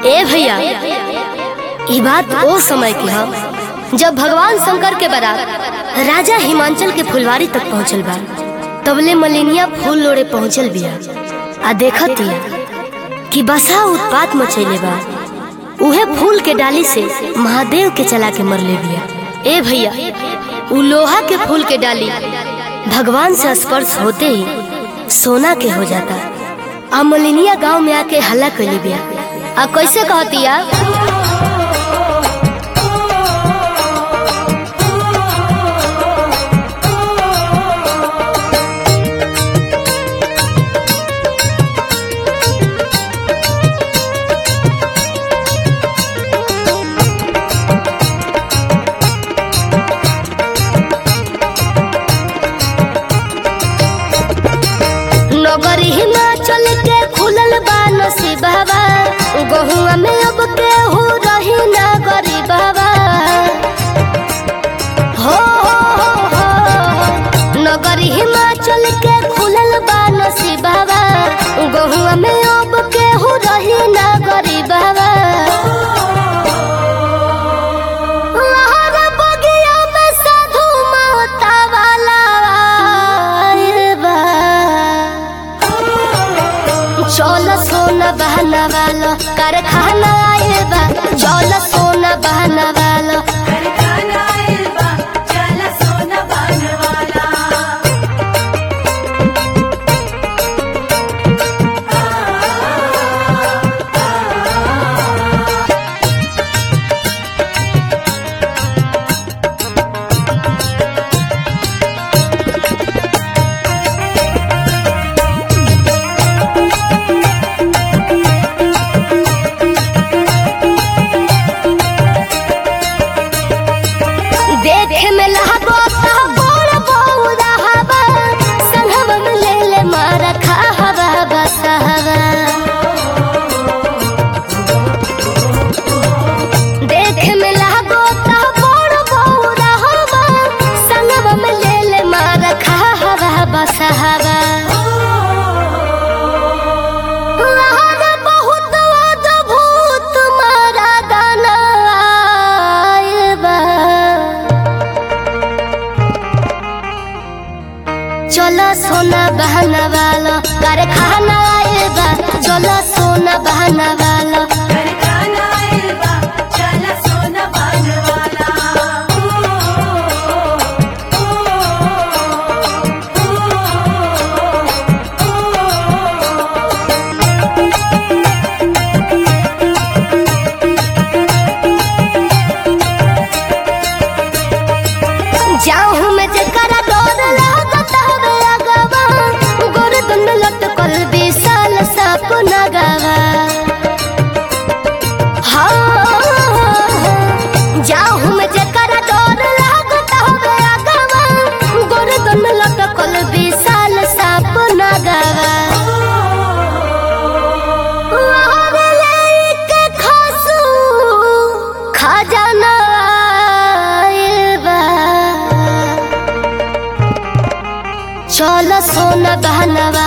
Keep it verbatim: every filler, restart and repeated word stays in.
ए भैया, ई बात वो समय की है जब भगवान शंकर के बारात राजा हिमांचल के फुलवारी तक पहुँचल बा। तबले मलिनिया फूल लोड़े पहुँचल बिया आ देखत हिया कि बसा उत्पात मचैले बा। उहे फूल के डाली से महादेव के चला के मरले बिया। ए भैया, उ लोहा के फूल के डाली भगवान से स्पर्श होते ही सोना के हो जाता। आ मलिनिया गांव में आके हल्ला कैली बिया। आ कैसे कहतिया, नगर हिमाचल के खुलल बा नसीबवा, गहुआ में अब केहू रही ना गरीबवा। हो हो हो नगर हिमाचल के खुलल बा नसीबवा, गहुआ में अब केहू रही ना गरीबवा। चल सोना बहना वालो कारखाना आइल बा, चल सोना बहना वालो कारखाना आइल बा, चल सोना बहना वाला। देखे में लहबो ता बोल बौरा हवा, संगम में ले ले मारा खा हवा बसहवा। देखे में लहबो ता बोल बौरा हवा, संगम में ले ले मारा खा हवा बसहवा। बहुत अद्भुत मारा गाना आइल बा। चलो सोना बहना वालो कारखाना आइल बा, चलो सोना बहना वालो कारखाना आइल बा, चल सोना बहना वाला। जाऊँ मैं जकरा डोर लागत हवे अगवा, गोरदन लटकल विशाल साप नगवा। हाँ, जाऊँ मैं जकरा डोर लागत हवे अगवा, गोरदन लटकल विशाल साप नगवा। खजाना चल सोना बहना